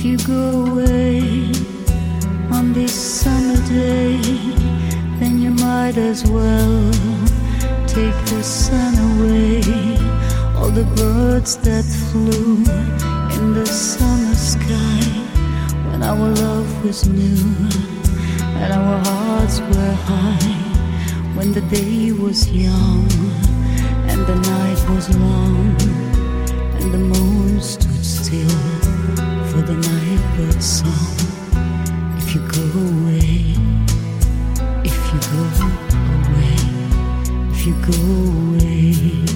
you go away on this summer day, then you might as well take the sun away. All the birds that flew in the summer sky when our love was new and our hearts were high, when the day was young and the night was long and the moon stood still for the nightbird's song. If you go away, if you go away, if you go away.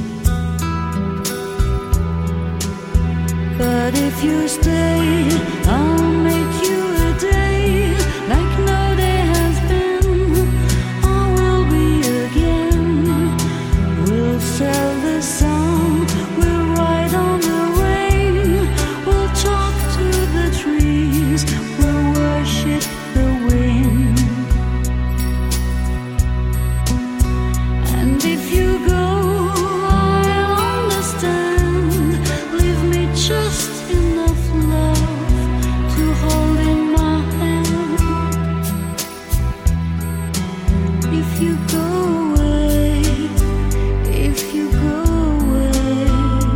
But if you stay, I'll make you a day like no day has been. I will be again. We'll sail the sun, we'll ride on the rain, we'll talk to the trees, we'll worship the wind. And if you go, I'll understand. Leave me just enough love to hold in my hand. If you go away, if you go away.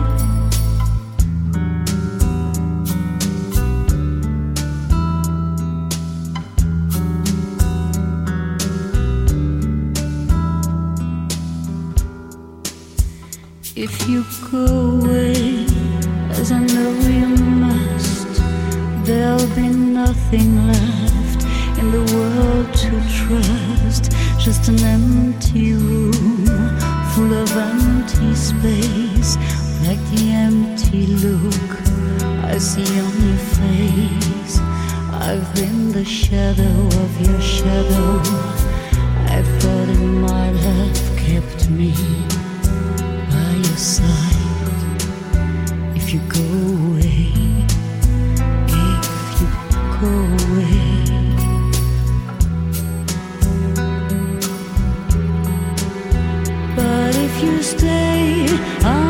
If you go away, as I know you must, there'll be nothing left in the world to trust. Just an empty room full of empty space, like the empty look I see on your face. I've been the shadow of your shadow. I thought it might have kept me by your side. If you go away, if you go away. But if you stay,